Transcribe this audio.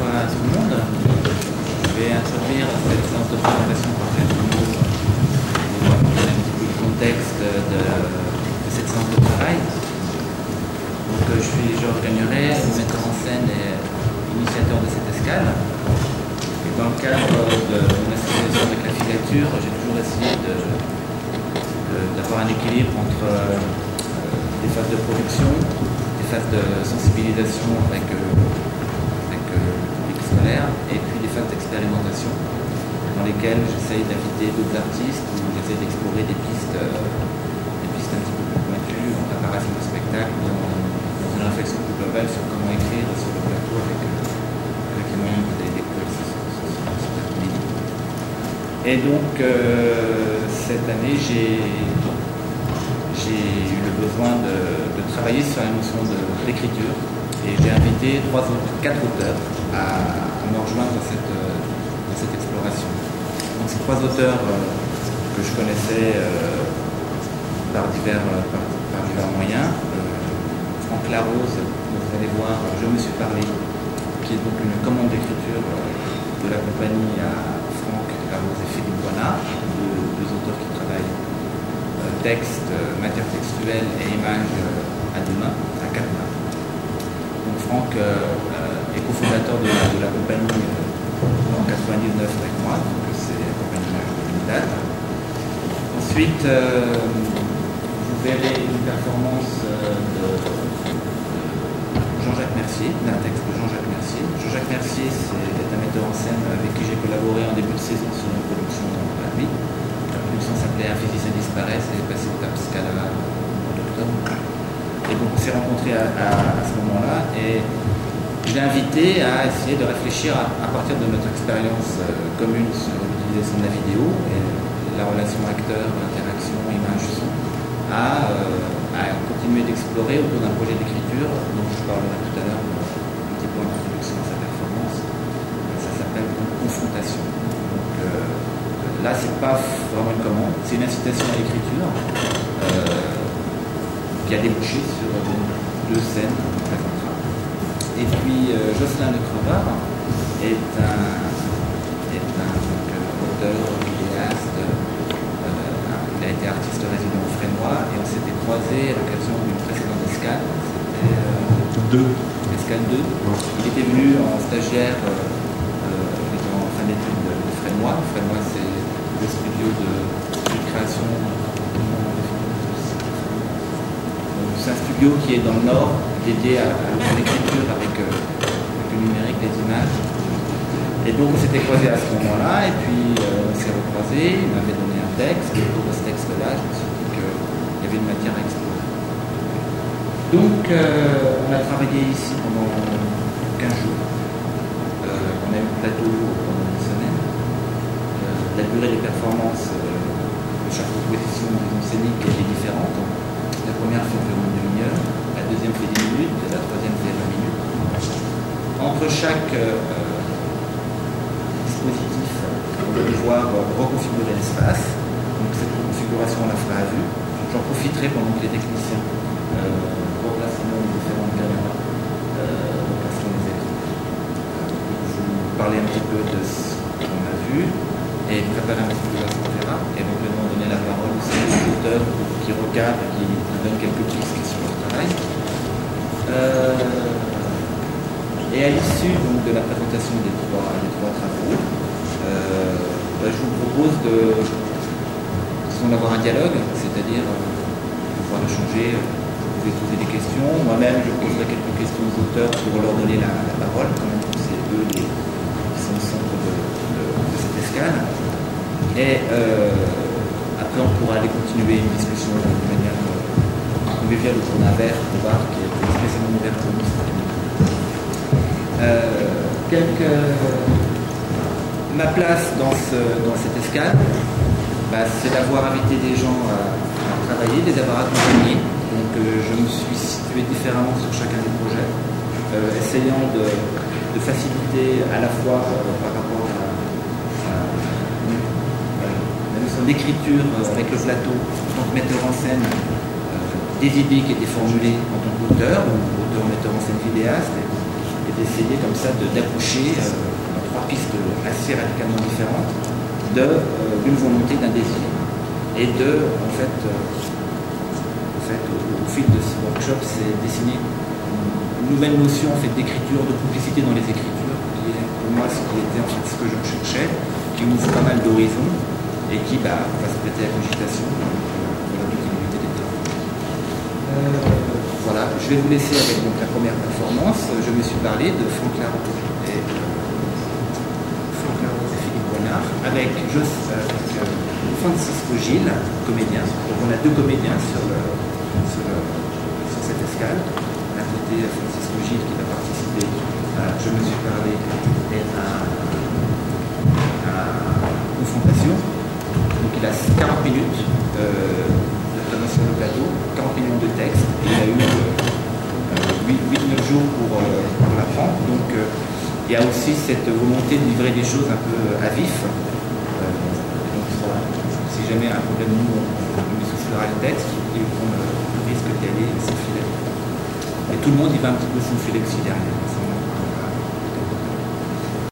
à tout le monde. Je vais introduire cette séance de présentation par quelques mots pour donner un petit peu le contexte de cette séance de travail. Donc, je suis Georges Gagneret, metteur en scène et initiateur de cette escale. Et dans le cadre de mon association avec la filature, j'ai toujours essayé d'avoir un équilibre entre des phases de production, des phases de sensibilisation avec le public scolaire et puis des phases d'expérimentation dans lesquelles j'essaye d'inviter d'autres artistes ou j'essaye d'explorer des pistes un petit peu plus pointues en préparation de spectacle, dans une réflexion plus globale sur comment écrire sur le plateau avec les moyens des coexistence. Et donc cette année j'ai eu le besoin de travailler sur la notion d'écriture et j'ai invité 4 auteurs à me rejoindre dans cette exploration. Donc ces 3 auteurs que je connaissais par divers moyens. Franck Larose, vous allez voir, Je me suis parlé, qui est donc une commande d'écriture de la compagnie à Franck Larose et Philippe Boinard, deux auteurs qui travaillent texte, matière textuelle et images à 2 mains, à 4 mains. Donc Franck est cofondateur de la compagnie en 99 avec moi, donc c'est la compagnie de date. Ensuite, vous verrez une performance de Jean-Jacques Mercier, d'un texte de Jean-Jacques Mercier. Jean-Jacques Mercier, c'est un metteur en scène avec qui j'ai collaboré en début de saison sur une production à lui. La production s'appelait Un physicien disparaît, c'est passé au Cap Scala au mois d'octobre. Et donc on s'est rencontrés à ce moment-là et je l'ai invité à essayer de réfléchir à partir de notre expérience commune sur l'utilisation de la vidéo et la relation acteur, l'interaction, image-son, à continuer d'explorer autour d'un projet d'écriture dont je parlerai tout à l'heure un petit peu en introduction à sa performance. Ça s'appelle Confrontation. Donc là, c'est pas vraiment une commande, c'est une incitation à l'écriture qui a débouché sur 2 scènes qu'on présentera. Et puis Jocelyn de Crevard est un auteur, vidéaste. Il a été artiste résident au Frénois et on s'était croisés à l'occasion d'une précédente escale. C'était Escale 2. Il était venu en stagiaire, il était en fin d'études de Frénois. Frénois, c'est le studio de création. C'est un studio qui est dans le Nord, dédié à l'écriture avec le numérique, les images. Et donc on s'était croisés à ce moment-là, et puis on s'est recroisés, il m'avait donné un texte, et autour de ce texte-là, je me suis dit qu'il y avait une matière à explorer. Donc on a travaillé ici pendant 15 jours. On a eu le plateau pendant une semaine. La durée des performances de chaque proposition scénique est différente. La première fait environ une demi-heure, la deuxième fait 10 minutes, et la troisième fait 20 minutes. Entre chaque dispositif, on va devoir reconfigurer l'espace. Donc cette configuration, on la fera à vue. J'en profiterai pendant que les techniciens replaceront les différentes caméras, replaceront les équipes. Vous parler un petit peu de ce qu'on a vu et préparer un petit peu la caméra, et éventuellement donner la parole aussi aux auteurs qui recadrent et qui donnent quelques pistes sur leur travail. Et à l'issue donc, de la présentation des trois travaux, je vous propose d'avoir un dialogue, c'est-à-dire pouvoir échanger, vous pouvez poser des questions. Moi-même, je poserai quelques questions aux auteurs pour leur donner la parole, quand même, c'est eux qui sont au centre de cette escale. Et après, on pourra aller continuer une discussion de manière conviviale autour d'un verre au bar qui est spécialement ouvert pour nous. Ma place dans cette escale, c'est d'avoir invité des gens à travailler, les avoir accompagnés. Donc je me suis situé différemment sur chacun des projets, essayant de faciliter à la fois par rapport à la notion d'écriture avec le plateau en tant que metteur en scène, des idées qui étaient formulées en tant qu'auteur ou auteur-metteur en scène vidéaste, et d'essayer comme ça d'accoucher dans trois pistes assez radicalement différentes d'une volonté, d'un désir. Et en fait, au fil de ce workshop, c'est dessiné une nouvelle notion en fait, d'écriture, de complicité dans les écritures, qui est pour moi ce qui était en fait ce que je recherchais, qui ouvre pas mal d'horizons et qui va se prêter à cogitation pour la continuité des temps. Voilà, je vais vous laisser avec donc, la première performance. Je me suis parlé de Franck Larot et Philippe Bonnard avec Francisco Gilles, comédien. Donc on a deux comédiens sur cette escale. D'un côté, Francisco Gilles qui va participer à Je me suis parlé et à Confrontation. Donc il a 40 minutes sur le plateau, 40 minutes de texte. Il a eu 8-9 jours pour l'apprendre. Donc il y a aussi cette volonté de livrer des choses un peu à vif. Si jamais un problème, nous, on lui soufflera le texte et on risque d'y aller sans filet. Et tout le monde, il va un petit peu s'enfiler aussi derrière.